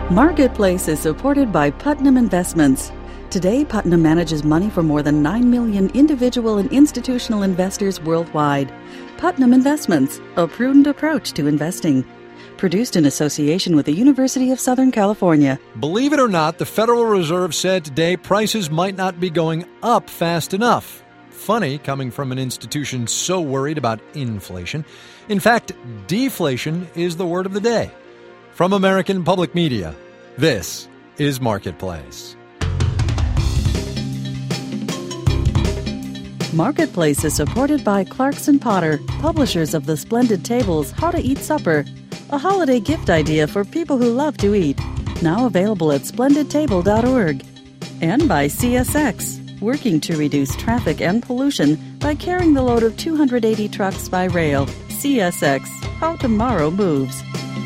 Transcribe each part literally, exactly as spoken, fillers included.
Marketplace is supported by Putnam Investments. Today, Putnam manages money for more than nine million individual and institutional investors worldwide. Putnam Investments, a prudent approach to investing. Produced in association with the University of Southern California. Believe it or not, the Federal Reserve said today prices might not be going up fast enough. Funny, coming from an institution so worried about inflation. In fact, deflation is the word of the day. From American Public Media, this is Marketplace. Marketplace is supported by Clarkson Potter, publishers of the splendid tables How to Eat Supper, a holiday gift idea for people who love to eat. Now available at splendid table dot org. And by C S X, working to reduce traffic and pollution by carrying the load of two hundred eighty trucks by rail. C S X, how tomorrow moves.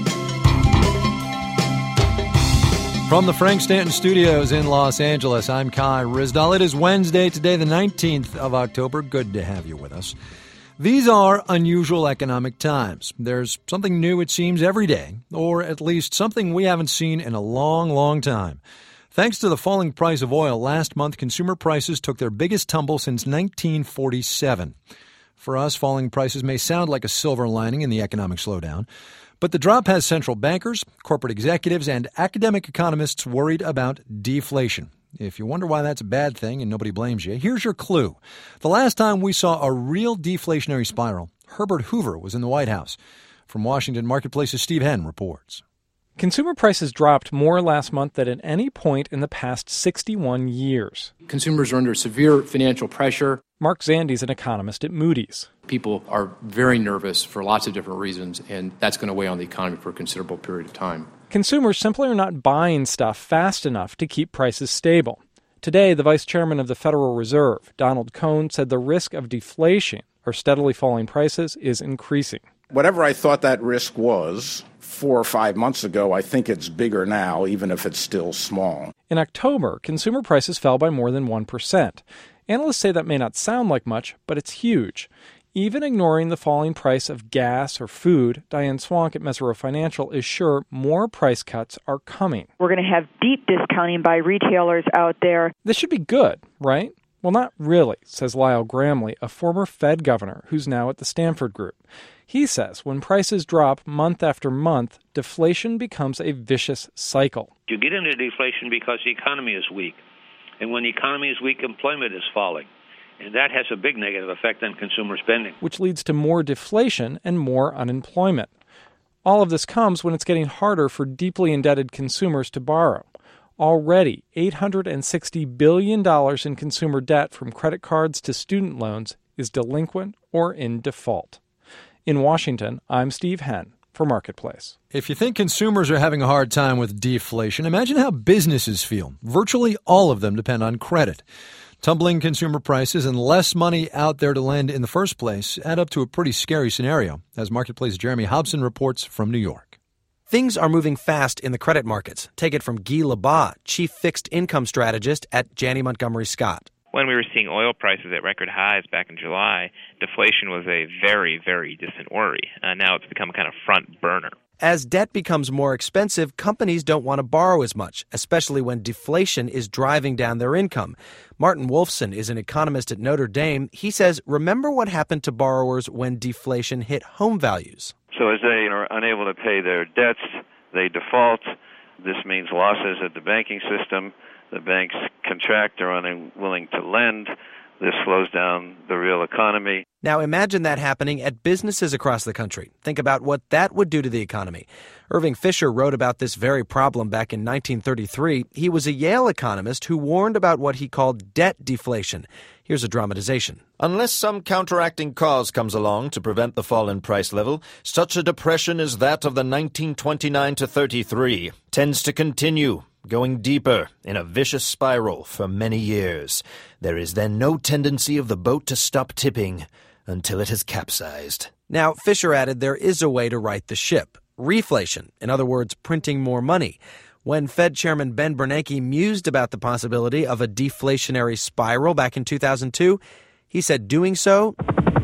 From the Frank Stanton Studios in Los Angeles, I'm Kai Ryssdal. It is Wednesday, today the nineteenth of October. Good to have you with us. These are unusual economic times. There's something new, it seems, every day, or at least something we haven't seen in a long, long time. Thanks to the falling price of oil, last month consumer prices took their biggest tumble since nineteen forty-seven. For us, falling prices may sound like a silver lining in the economic slowdown. But the drop has central bankers, corporate executives, and academic economists worried about deflation. If you wonder why that's a bad thing and nobody blames you, here's your clue. The last time we saw a real deflationary spiral, Herbert Hoover was in the White House. From Washington, Marketplace's Steve Henn reports. Consumer prices dropped more last month than at any point in the past sixty-one years. Consumers are under severe financial pressure. Mark Zandi is an economist at Moody's. People are very nervous for lots of different reasons, and that's going to weigh on the economy for a considerable period of time. Consumers simply are not buying stuff fast enough to keep prices stable. Today, the vice chairman of the Federal Reserve, Donald Cohn, said the risk of deflation, or steadily falling prices, is increasing. Whatever I thought that risk was four or five months ago, I think it's bigger now, even if it's still small. In October, consumer prices fell by more than one percent. Analysts say that may not sound like much, but it's huge. Even ignoring the falling price of gas or food, Diane Swank at Mesirow Financial is sure more price cuts are coming. We're going to have deep discounting by retailers out there. This should be good, right? Well, not really, says Lyle Gramley, a former Fed governor who's now at the Stanford Group. He says when prices drop month after month, deflation becomes a vicious cycle. You get into deflation because the economy is weak. And when the economy is weak, employment is falling. And that has a big negative effect on consumer spending. Which leads to more deflation and more unemployment. All of this comes when it's getting harder for deeply indebted consumers to borrow. Already, eight hundred sixty billion dollars in consumer debt from credit cards to student loans is delinquent or in default. In Washington, I'm Steve Henn for Marketplace. If you think consumers are having a hard time with deflation, imagine how businesses feel. Virtually all of them depend on credit. Tumbling consumer prices and less money out there to lend in the first place add up to a pretty scary scenario, as Marketplace's Jeremy Hobson reports from New York. Things are moving fast in the credit markets. Take it from Guy Labat, chief fixed income strategist at Janney Montgomery Scott. When we were seeing oil prices at record highs back in July, deflation was a very, very distant worry. Uh, now it's become a kind of front burner. As debt becomes more expensive, companies don't want to borrow as much, especially when deflation is driving down their income. Martin Wolfson is an economist at Notre Dame. He says, remember what happened to borrowers when deflation hit home values. So as they are unable to pay their debts, they default. This means losses at the banking system. The banks contract or are unwilling to lend. This slows down the real economy. Now imagine that happening at businesses across the country. Think about what that would do to the economy. Irving Fisher wrote about this very problem back in nineteen thirty-three. He was a Yale economist who warned about what he called debt deflation. Here's a dramatization. Unless some counteracting cause comes along to prevent the fall in price level, such a depression as that of the nineteen twenty-nine to thirty-three tends to continue, going deeper in a vicious spiral for many years. There is then no tendency of the boat to stop tipping until it has capsized. Now, Fisher added there is a way to right the ship. Reflation, in other words, printing more money. When Fed Chairman Ben Bernanke mused about the possibility of a deflationary spiral back in two thousand two, he said doing so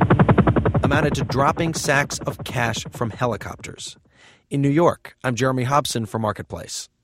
amounted to dropping sacks of cash from helicopters. In New York, I'm Jeremy Hobson for Marketplace.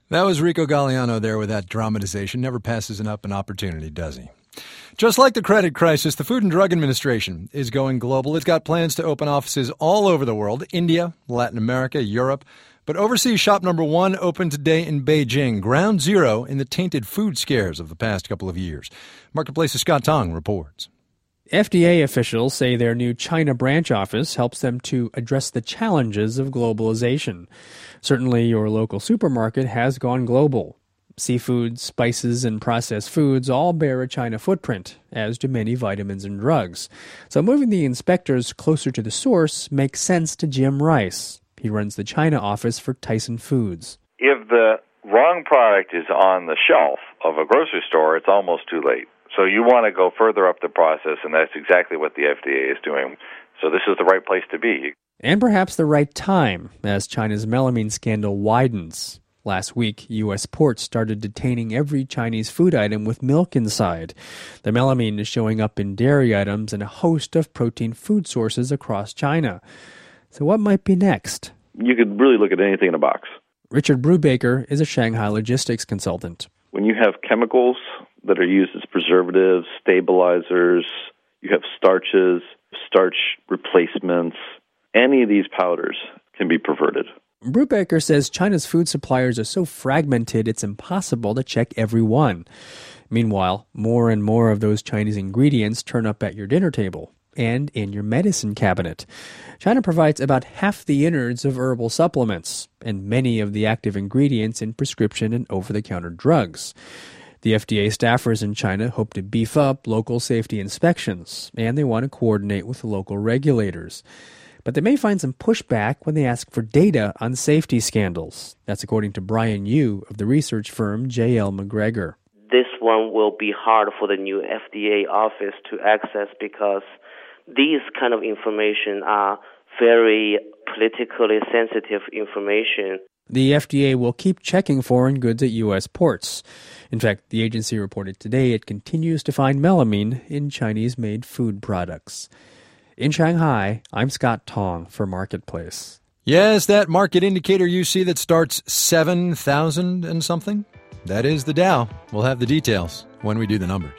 That was Rico Galliano there with that dramatization. Never passes up an opportunity, does he? Just like the credit crisis, the Food and Drug Administration is going global. It's got plans to open offices all over the world, India, Latin America, Europe. But overseas shop number one opened today in Beijing, ground zero in the tainted food scares of the past couple of years. Marketplace's Scott Tong reports. F D A officials say their new China branch office helps them to address the challenges of globalization. Certainly, your local supermarket has gone global. Seafood, spices, and processed foods all bear a China footprint, as do many vitamins and drugs. So moving the inspectors closer to the source makes sense to Jim Rice. He runs the China office for Tyson Foods. If the wrong product is on the shelf of a grocery store, it's almost too late. So you want to go further up the process, and that's exactly what the F D A is doing. So this is the right place to be. And perhaps the right time, as China's melamine scandal widens. Last week, U S ports started detaining every Chinese food item with milk inside. The melamine is showing up in dairy items and a host of protein food sources across China. So what might be next? You could really look at anything in a box. Richard Brubaker is a Shanghai logistics consultant. When you have chemicals that are used as preservatives, stabilizers, you have starches, starch replacements, any of these powders can be perverted. Brubaker says China's food suppliers are so fragmented it's impossible to check every one. Meanwhile, more and more of those Chinese ingredients turn up at your dinner table and in your medicine cabinet. China provides about half the innards of herbal supplements and many of the active ingredients in prescription and over-the-counter drugs. The F D A staffers in China hope to beef up local safety inspections, and they want to coordinate with local regulators. But they may find some pushback when they ask for data on safety scandals. That's according to Brian Yu of the research firm J L McGregor. This one will be hard for the new F D A office to access because these kind of information are very politically sensitive information. The F D A will keep checking foreign goods at U S ports. In fact, the agency reported today it continues to find melamine in Chinese-made food products. In Shanghai, I'm Scott Tong for Marketplace. Yes, that market indicator you see that starts seven thousand and something? That is the Dow. We'll have the details when we do the numbers.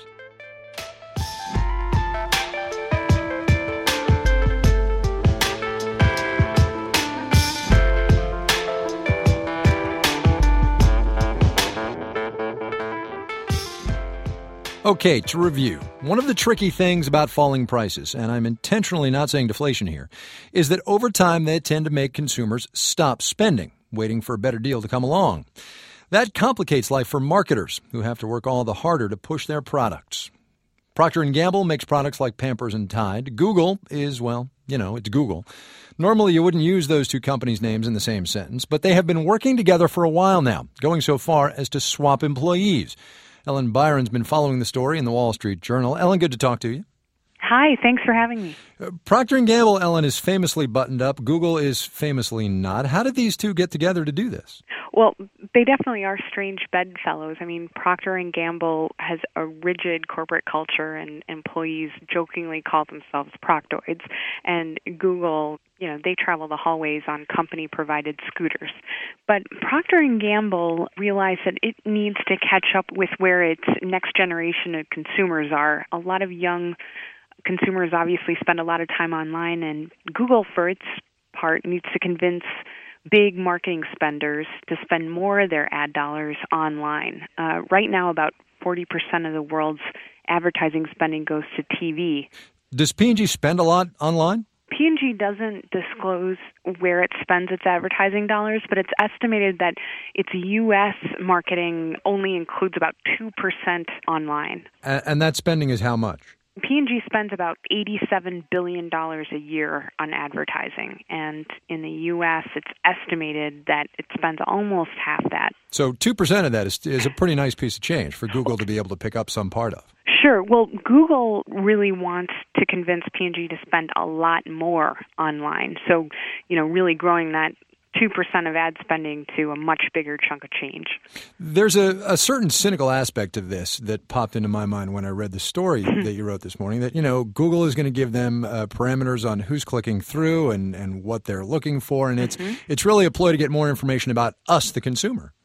Okay, to review, one of the tricky things about falling prices, and I'm intentionally not saying deflation here, is that over time they tend to make consumers stop spending, waiting for a better deal to come along. That complicates life for marketers who have to work all the harder to push their products. Procter and Gamble makes products like Pampers and Tide. Google is, well, you know, it's Google. Normally you wouldn't use those two companies' names in the same sentence, but they have been working together for a while now, going so far as to swap employees. Ellen Byron's been following the story in the Wall Street Journal. Ellen, good to talk to you. Hi, thanks for having me. Uh, Procter and Gamble, Ellen, is famously buttoned up. Google is famously not. How did these two get together to do this? Well, they definitely are strange bedfellows. I mean, Procter and Gamble has a rigid corporate culture, and employees jokingly call themselves Proctoids. And Google, you know, they travel the hallways on company-provided scooters. But Procter and Gamble realized that it needs to catch up with where its next generation of consumers are. A lot of young consumers obviously spend a lot of time online, and Google, for its part, needs to convince big marketing spenders to spend more of their ad dollars online. Uh, right now, about forty percent of the world's advertising spending goes to T V. Does P and G spend a lot online? P and G doesn't disclose where it spends its advertising dollars, but it's estimated that its U S marketing only includes about two percent online. And, and that spending is how much? P and G spends about eighty-seven billion dollars a year on advertising, and in the U S it's estimated that it spends almost half that. So two percent of that is, is a pretty nice piece of change for Google to be able to pick up some part of. Sure. Well, Google really wants to convince P and G to spend a lot more online. So, you know, really growing that two percent of ad spending to a much bigger chunk of change. There's a, a certain cynical aspect of this that popped into my mind when I read the story that you wrote this morning, that, you know, Google is going to give them uh, parameters on who's clicking through and, and what they're looking for. And it's mm-hmm. it's really a ploy to get more information about us, the consumer.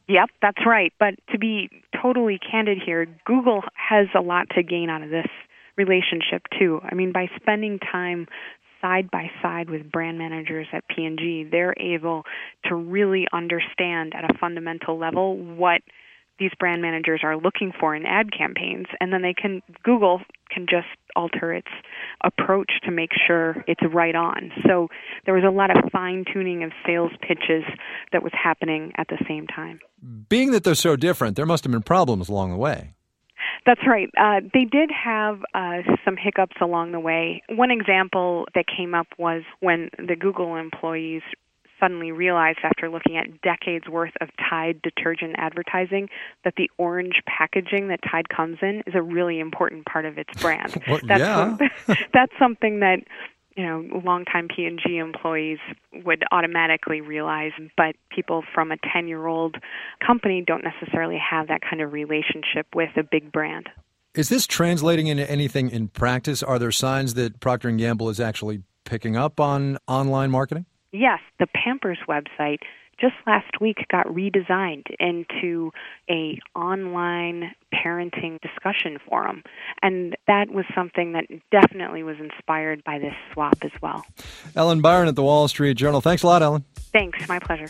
Yep, that's right. But to be totally candid here, Google has a lot to gain out of this relationship, too. I mean, by spending time side by side with brand managers at P and G, they're able to really understand at a fundamental level what these brand managers are looking for in ad campaigns, and then they can Google can just alter its approach to make sure it's right on. So there was a lot of fine-tuning of sales pitches that was happening at the same time. Being that they're so different, there must have been problems along the way. That's right. Uh, they did have uh, some hiccups along the way. One example that came up was when the Google employees suddenly realized, after looking at decades worth of Tide detergent advertising, that the orange packaging that Tide comes in is a really important part of its brand. Well, that's yeah. some, that's something that, you know, longtime P and G employees would automatically realize, but people from a ten-year-old company don't necessarily have that kind of relationship with a big brand. Is this translating into anything in practice? Are there signs that Procter and Gamble is actually picking up on online marketing? Yes, the Pampers website just last week got redesigned into a online parenting discussion forum, and that was something that definitely was inspired by this swap as well. Ellen Byron at the Wall Street Journal. Thanks a lot, Ellen. Thanks, my pleasure.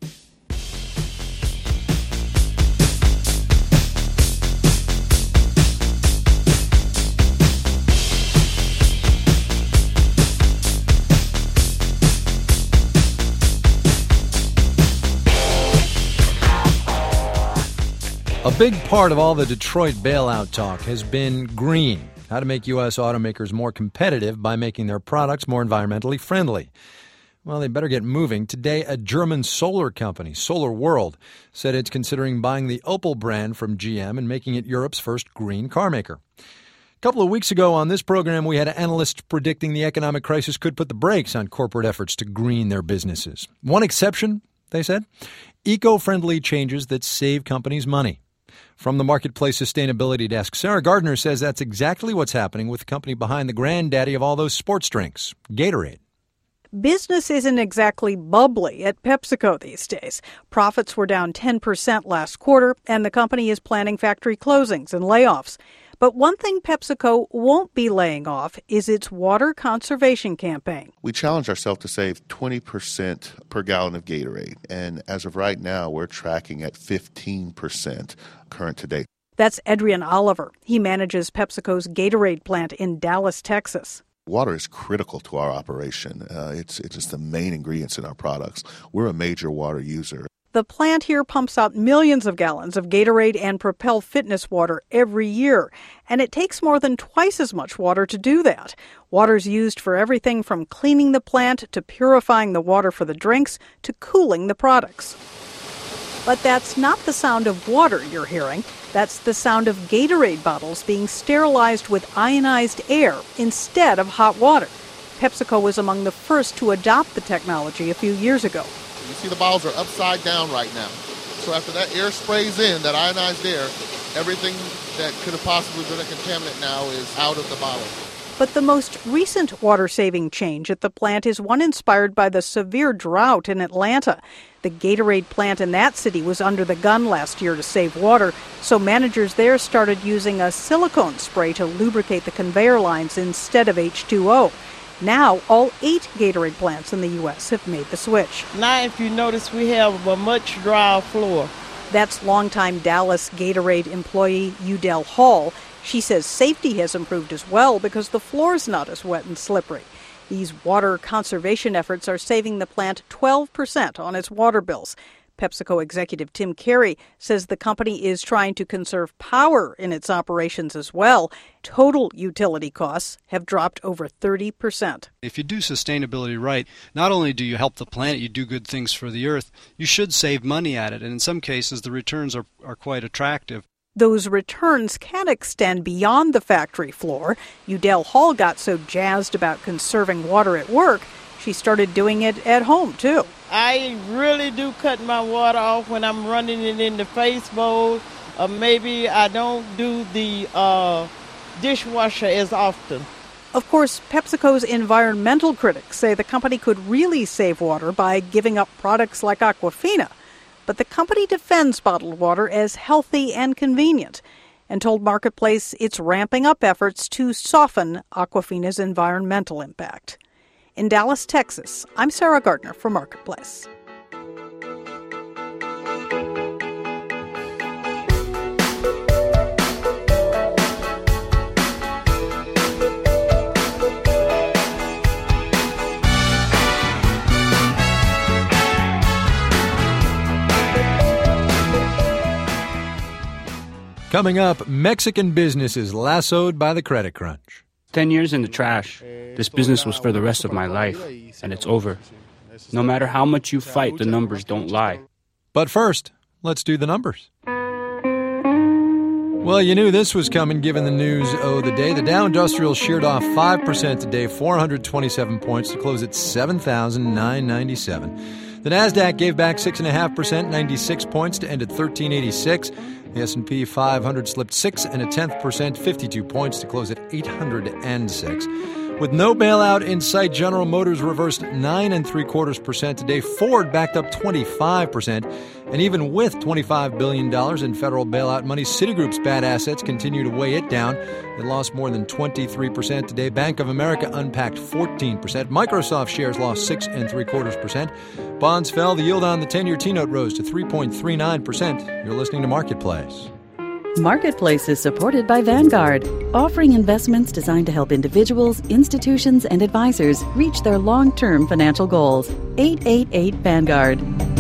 A big part of all the Detroit bailout talk has been green, how to make U S automakers more competitive by making their products more environmentally friendly. Well, they better get moving. Today, a German solar company, Solar World, said it's considering buying the Opel brand from G M and making it Europe's first green car maker. A couple of weeks ago on this program, we had analysts predicting the economic crisis could put the brakes on corporate efforts to green their businesses. One exception, they said, eco-friendly changes that save companies money. From the Marketplace Sustainability Desk, Sarah Gardner says that's exactly what's happening with the company behind the granddaddy of all those sports drinks, Gatorade. Business isn't exactly bubbly at PepsiCo these days. Profits were down ten percent last quarter, and the company is planning factory closings and layoffs. But one thing PepsiCo won't be laying off is its water conservation campaign. We challenged ourselves to save twenty percent per gallon of Gatorade, and as of right now, we're tracking at fifteen percent current to date. That's Adrian Oliver. He manages PepsiCo's Gatorade plant in Dallas, Texas. Water is critical to our operation. Uh, it's, it's just the main ingredients in our products. We're a major water user. The plant here pumps out millions of gallons of Gatorade and Propel fitness water every year, and it takes more than twice as much water to do that. Water's used for everything from cleaning the plant to purifying the water for the drinks to cooling the products. But that's not the sound of water you're hearing. That's the sound of Gatorade bottles being sterilized with ionized air instead of hot water. PepsiCo was among the first to adopt the technology a few years ago. You see the bottles are upside down right now. So after that air sprays in, that ionized air, everything that could have possibly been a contaminant now is out of the bottle. But the most recent water-saving change at the plant is one inspired by the severe drought in Atlanta. The Gatorade plant in that city was under the gun last year to save water, so managers there started using a silicone spray to lubricate the conveyor lines instead of H two O. Now, all eight Gatorade plants in the U S have made the switch. Now, if you notice, we have a much drier floor. That's longtime Dallas Gatorade employee Udell Hall. She says safety has improved as well because the floor's not as wet and slippery. These water conservation efforts are saving the plant twelve percent on its water bills. PepsiCo executive Tim Carey says the company is trying to conserve power in its operations as well. Total utility costs have dropped over thirty percent. If you do sustainability right, not only do you help the planet, you do good things for the earth, you should save money at it. And in some cases, the returns are, are quite attractive. Those returns can extend beyond the factory floor. Udell Hall got so jazzed about conserving water at work, she started doing it at home, too. I really do cut my water off when I'm running it in the face bowl, or maybe I don't do the uh, dishwasher as often. Of course, PepsiCo's environmental critics say the company could really save water by giving up products like Aquafina. but the company defends bottled water as healthy and convenient and told Marketplace it's ramping up efforts to soften Aquafina's environmental impact. In Dallas, Texas, I'm Sarah Gardner for Marketplace. Coming up, Mexican businesses lassoed by the credit crunch. Ten years in the trash. This business was for the rest of my life, and it's over. No matter how much you fight, the numbers don't lie. But first, let's do the numbers. Well, you knew this was coming given the news oh the day. The Dow Industrial sheared off five percent today, four hundred twenty-seven points to close at seven thousand nine hundred ninety-seven. The NASDAQ gave back six point five percent, ninety-six points to end at thirteen eighty-six. The S and P five hundred slipped six and a tenth percent, fifty-two points to close at eight hundred six. With no bailout in sight, General Motors reversed nine and three quarters percent today. Ford backed up twenty-five percent, and even with twenty-five billion dollars in federal bailout money, Citigroup's bad assets continue to weigh it down. It lost more than twenty-three percent today. Bank of America unpacked fourteen percent. Microsoft shares lost six and three quarters percent. Bonds fell. The yield on the ten-year T-note rose to three point three nine percent. You're listening to Marketplace. Marketplace is supported by Vanguard, offering investments designed to help individuals, institutions, and advisors reach their long-term financial goals. eight eight eight Vanguard.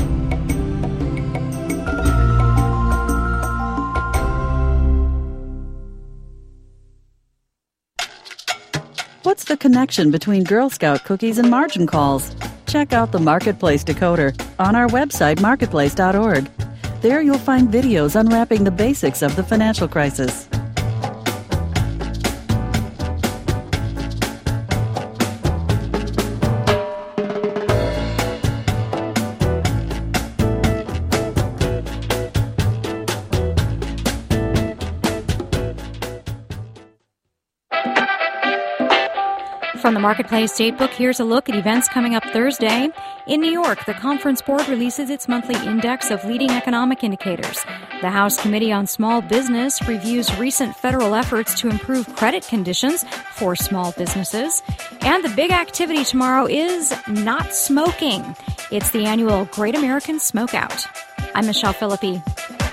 What's the connection between Girl Scout cookies and margin calls? Check out the Marketplace Decoder on our website, marketplace dot org. There you'll find videos unwrapping the basics of the financial crisis. From the Marketplace Datebook, here's a look at events coming up Thursday. In New York, the Conference Board releases its monthly index of leading economic indicators. The House Committee on Small Business reviews recent federal efforts to improve credit conditions for small businesses. And the big activity tomorrow is not smoking. It's the annual Great American Smokeout. I'm Michelle Philippi.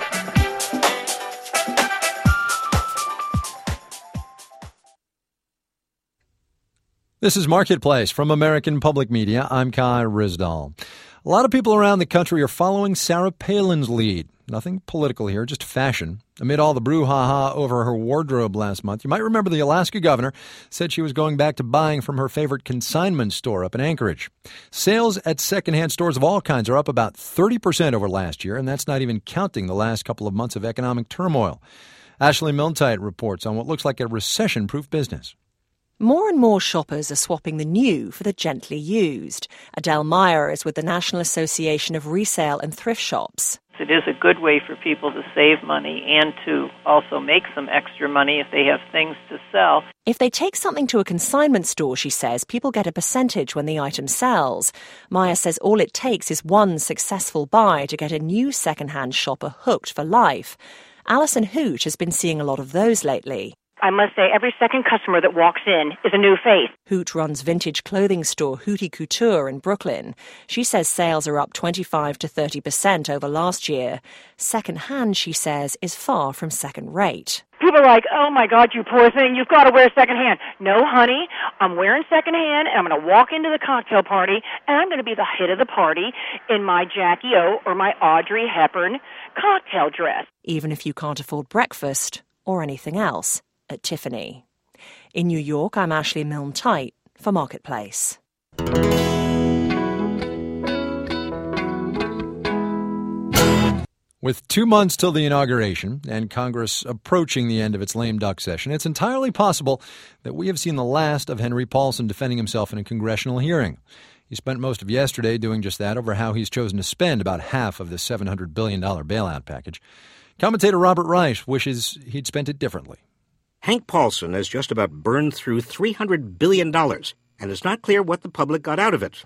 This is Marketplace from American Public Media. I'm Kai Ryssdal. A lot of people around the country are following Sarah Palin's lead. Nothing political here, just fashion. Amid all the brouhaha over her wardrobe last month, you might remember the Alaska governor said she was going back to buying from her favorite consignment store up in Anchorage. Sales at secondhand stores of all kinds are up about thirty percent over last year, and that's not even counting the last couple of months of economic turmoil. Ashley Milne-Tyte reports on what looks like a recession-proof business. More and more shoppers are swapping the new for the gently used. Adele Meyer is with the National Association of Resale and Thrift Shops. It is a good way for people to save money and to also make some extra money if they have things to sell. If they take something to a consignment store, she says, people get a percentage when the item sells. Meyer says all it takes is one successful buy to get a new second-hand shopper hooked for life. Alison Hooch has been seeing a lot of those lately. I must say, every second customer that walks in is a new face. Hoot runs vintage clothing store Hootie Couture in Brooklyn. She says sales are up twenty-five to thirty percent over last year. Second-hand, she says, is far from second-rate. People are like, oh, my God, you poor thing, you've got to wear second-hand. No, honey, I'm wearing second-hand, and I'm going to walk into the cocktail party, and I'm going to be the hit of the party in my Jackie O or my Audrey Hepburn cocktail dress. Even if you can't afford breakfast or anything else at Tiffany. In New York, I'm Ashley Milne-Tyte for Marketplace. With two months till the inauguration and Congress approaching the end of its lame duck session, it's entirely possible that we have seen the last of Henry Paulson defending himself in a congressional hearing. He spent most of yesterday doing just that over how he's chosen to spend about half of the seven hundred billion dollars bailout package. Commentator Robert Reich wishes he'd spent it differently. Hank Paulson has just about burned through three hundred billion dollars, and it's not clear what the public got out of it.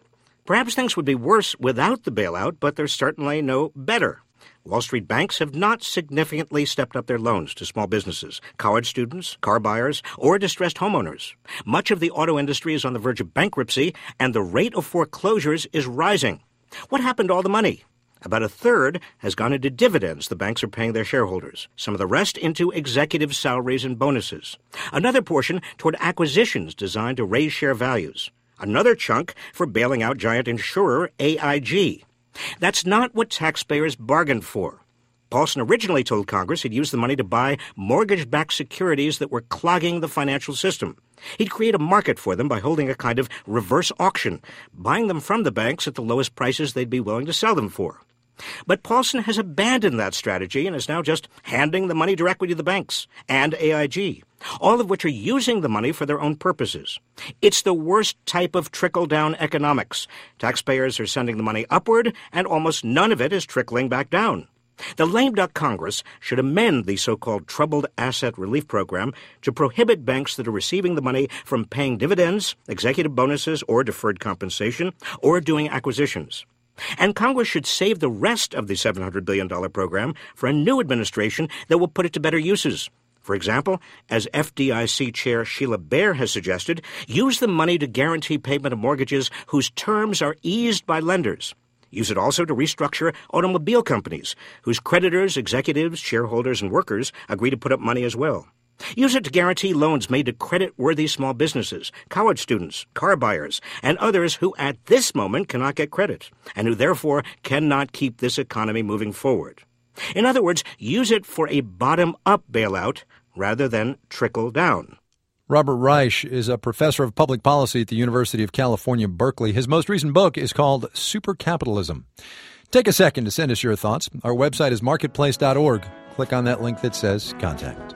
Perhaps things would be worse without the bailout, but they're certainly no better. Wall Street banks have not significantly stepped up their loans to small businesses, college students, car buyers, or distressed homeowners. Much of the auto industry is on the verge of bankruptcy, and the rate of foreclosures is rising. What happened to all the money? About a third has gone into dividends the banks are paying their shareholders, some of the rest into executive salaries and bonuses. Another portion toward acquisitions designed to raise share values. Another chunk for bailing out giant insurer A I G. That's not what taxpayers bargained for. Paulson originally told Congress he'd use the money to buy mortgage-backed securities that were clogging the financial system. He'd create a market for them by holding a kind of reverse auction, buying them from the banks at the lowest prices they'd be willing to sell them for. But Paulson has abandoned that strategy and is now just handing the money directly to the banks and A I G, all of which are using the money for their own purposes. It's the worst type of trickle-down economics. Taxpayers are sending the money upward, and almost none of it is trickling back down. The lame duck Congress should amend the so-called Troubled Asset Relief Program to prohibit banks that are receiving the money from paying dividends, executive bonuses, or deferred compensation, or doing acquisitions. And Congress should save the rest of the seven hundred billion dollars program for a new administration that will put it to better uses. For example, as F D I C Chair Sheila Bair has suggested, use the money to guarantee payment of mortgages whose terms are eased by lenders. Use it also to restructure automobile companies, whose creditors, executives, shareholders, and workers agree to put up money as well. Use it to guarantee loans made to credit-worthy small businesses, college students, car buyers, and others who at this moment cannot get credit, and who therefore cannot keep this economy moving forward. In other words, use it for a bottom-up bailout rather than trickle-down. Robert Reich is a professor of public policy at the University of California, Berkeley. His most recent book is called Supercapitalism. Take a second to send us your thoughts. Our website is marketplace dot org. Click on that link that says Contact.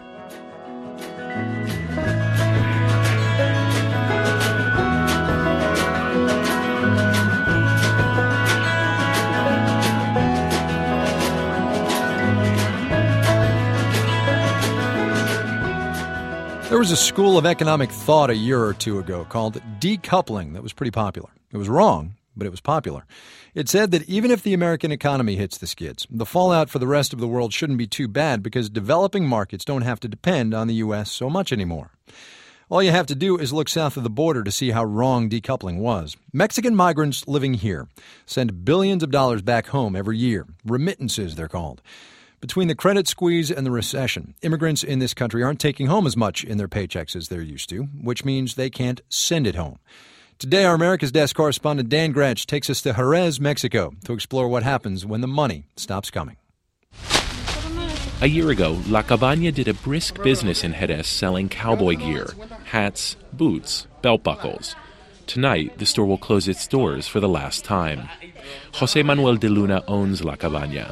There was a school of economic thought a year or two ago called decoupling that was pretty popular. It was wrong, but it was popular. It said that even if the American economy hits the skids, the fallout for the rest of the world shouldn't be too bad because developing markets don't have to depend on the U S so much anymore. All you have to do is look south of the border to see how wrong decoupling was. Mexican migrants living here send billions of dollars back home every year. Remittances, they're called. Between the credit squeeze and the recession, immigrants in this country aren't taking home as much in their paychecks as they're used to, which means they can't send it home. Today, our America's Desk correspondent Dan Gretsch takes us to Jerez, Mexico, to explore what happens when the money stops coming. A year ago, La Cabaña did a brisk business in Jerez selling cowboy gear, hats, boots, belt buckles. Tonight, the store will close its doors for the last time. José Manuel de Luna owns La Cabaña.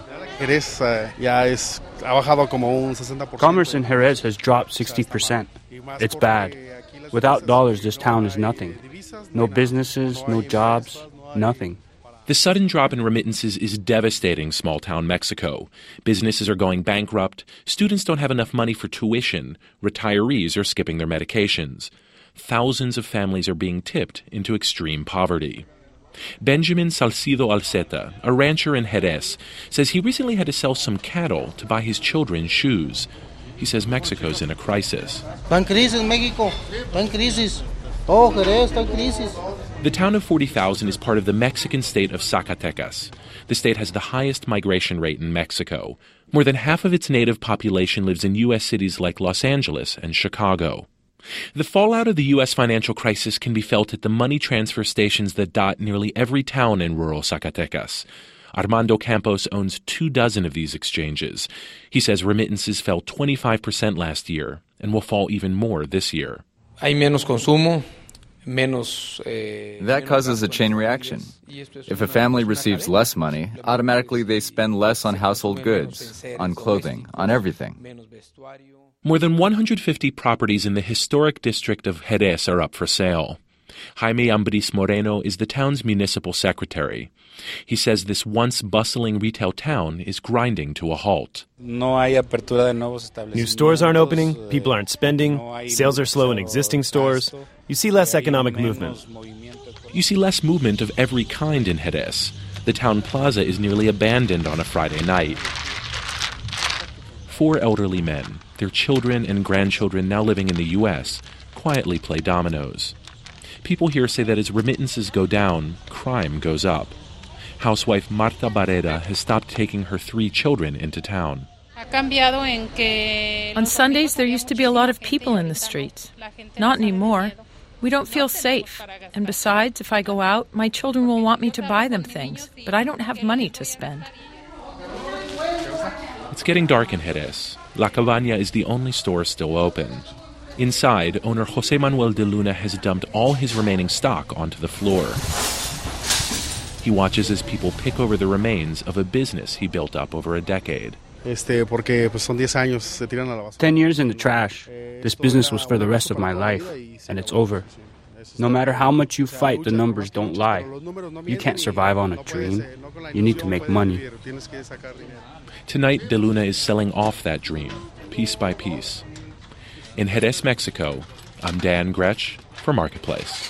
Commerce in Jerez has dropped sixty percent. It's bad. Without dollars, this town is nothing. No businesses, no jobs, nothing. The sudden drop in remittances is devastating small-town Mexico. Businesses are going bankrupt, students don't have enough money for tuition, retirees are skipping their medications. Thousands of families are being tipped into extreme poverty. Benjamin Salcido Alceta, a rancher in Jerez, says he recently had to sell some cattle to buy his children's shoes. He says Mexico's in a crisis. Está en crisis, México. Está en crisis. Oh, Jerez está en crisis. The town of forty thousand is part of the Mexican state of Zacatecas. The state has the highest migration rate in Mexico. More than half of its native population lives in U S cities like Los Angeles and Chicago. The fallout of the U S financial crisis can be felt at the money transfer stations that dot nearly every town in rural Zacatecas. Armando Campos owns two dozen of these exchanges. He says remittances fell twenty-five percent last year and will fall even more this year. Hay menos consumo, menos, eh, that causes a chain reaction. If a family receives less money, automatically they spend less on household goods, on clothing, on everything. More than one hundred fifty properties in the historic district of Jerez are up for sale. Jaime Ambris Moreno is the town's municipal secretary. He says this once bustling retail town is grinding to a halt. New stores aren't opening, people aren't spending, sales are slow in existing stores. You see less economic movement. You see less movement of every kind in Jerez. The town plaza is nearly abandoned on a Friday night. Four elderly men, their children and grandchildren now living in the U S, quietly play dominoes. People here say that as remittances go down, crime goes up. Housewife Marta Barrera has stopped taking her three children into town. On Sundays, there used to be a lot of people in the streets. Not anymore. We don't feel safe. And besides, if I go out, my children will want me to buy them things, but I don't have money to spend. It's getting dark in Jerez. La Cabaña is the only store still open. Inside, owner Jose Manuel de Luna has dumped all his remaining stock onto the floor. He watches as people pick over the remains of a business he built up over a decade. Ten years in the trash. This business was for the rest of my life, and it's over. No matter how much you fight, the numbers don't lie. You can't survive on a dream. You need to make money. Tonight, De Luna is selling off that dream, piece by piece. In Jerez, Mexico, I'm Dan Gretsch for Marketplace.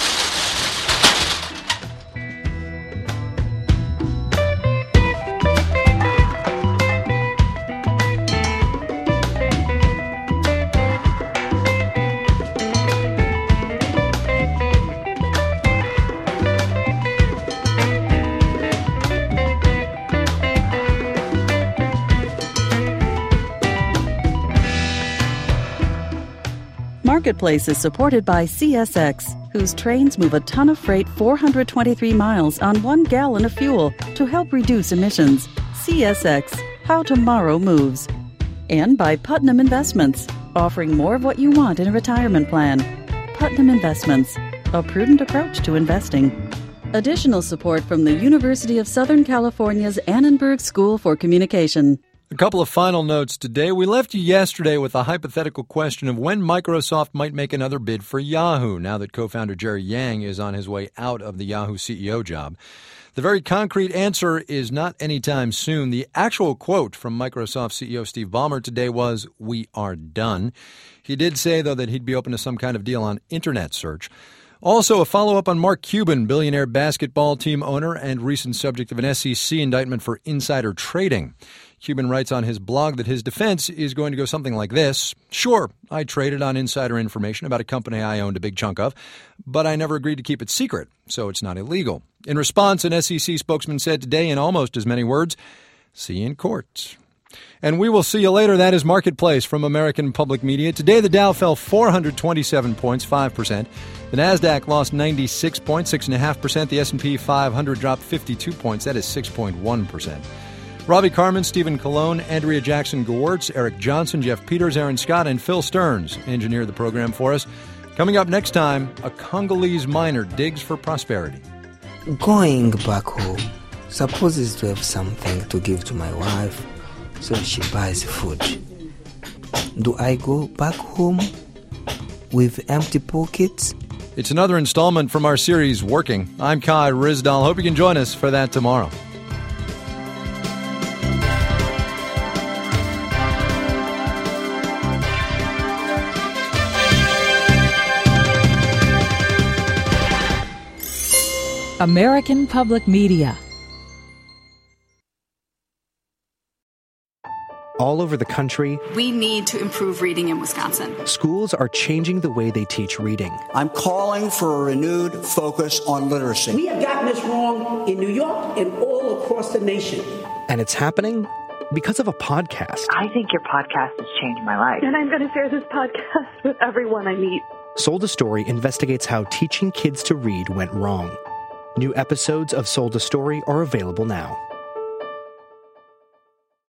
Marketplace is supported by C S X, whose trains move a ton of freight four hundred twenty-three miles on one gallon of fuel to help reduce emissions. C S X, how tomorrow moves. And by Putnam Investments, offering more of what you want in a retirement plan. Putnam Investments, a prudent approach to investing. Additional support from the University of Southern California's Annenberg School for Communication. A couple of final notes today. We left you yesterday with a hypothetical question of when Microsoft might make another bid for Yahoo, now that co-founder Jerry Yang is on his way out of the Yahoo C E O job. The very concrete answer is not anytime soon. The actual quote from Microsoft C E O Steve Ballmer today was, "We are done." He did say, though, that he'd be open to some kind of deal on internet search. Also, a follow-up on Mark Cuban, billionaire basketball team owner and recent subject of an S E C indictment for insider trading. Cuban writes on his blog that his defense is going to go something like this. Sure, I traded on insider information about a company I owned a big chunk of, but I never agreed to keep it secret, so it's not illegal. In response, an S E C spokesman said today in almost as many words, see you in court. And we will see you later. That is Marketplace from American Public Media. Today, the Dow fell four hundred twenty-seven points, five percent. The NASDAQ lost ninety-six points, six point five percent. The S and P five hundred dropped fifty-two points. That is six point one percent. Robbie Carmen, Stephen Colon, Andrea Jackson-Gewertz, Eric Johnson, Jeff Peters, Aaron Scott, and Phil Stearns engineered the program for us. Coming up next time, a Congolese miner digs for prosperity. Going back home supposes to have something to give to my wife, so she buys food. Do I go back home with empty pockets? It's another installment from our series, Working. I'm Kai Ryssdal. Hope you can join us for that tomorrow. American Public Media. All over the country, we need to improve reading in Wisconsin. Schools are changing the way they teach reading. I'm calling for a renewed focus on literacy. We have gotten this wrong in New York and all across the nation. And it's happening because of a podcast. I think your podcast has changed my life. And I'm going to share this podcast with everyone I meet. Sold a Story investigates how teaching kids to read went wrong. New episodes of Sold a Story are available now.